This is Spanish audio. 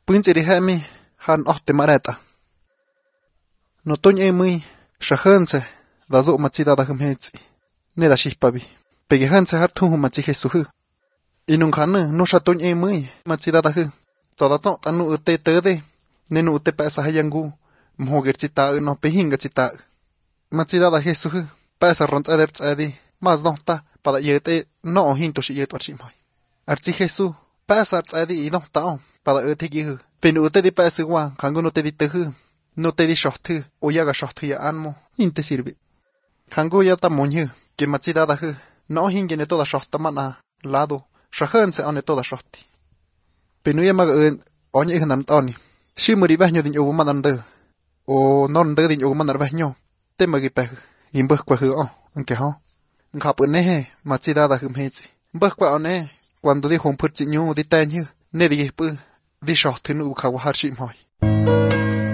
Püntsiri hemi han ohte mareta. No toñ emui shahanse da zo matsida da humhetsi. Ne da shihpabi. Pegi hanse har tunhu matsi Jesuhu. Inung khane no shatoñ emui matsida da hu. Zoda zon tanu ute tede. Nenu ute pesa hayangu. Mhoger tsita no pehinga tsita. Matsida da Jesuhu. Pesa rons eder tsadi. Mas nota pada yete no hinto shi yet warshimhoi. Artsi Jesu. Pesa tsadi idon taon. Pada etigihu. Penu ute di pesa wa kangu no te di tehu. No te di shohthu. Oyaga shohthu ya anmo. Inte sirvi. Kangu ya ta monyu. Que matsida da hu. No hingene toda shohta mana. Lado. Shahanse one toda shohti. Penu ya maga onye ihnan toni. Shimuri vahño din yogu manande. O non de din yogu manar vahño. Te magi pehu. Imbuh kwa hu on. Nke ho. Nkapu nehe. Matsida da hu mhetsi. Mbuh kwa one. Cuando di humpurtsi nyu di tenyu. Ne di pu. Di shohti nu uka wahar shimhoi.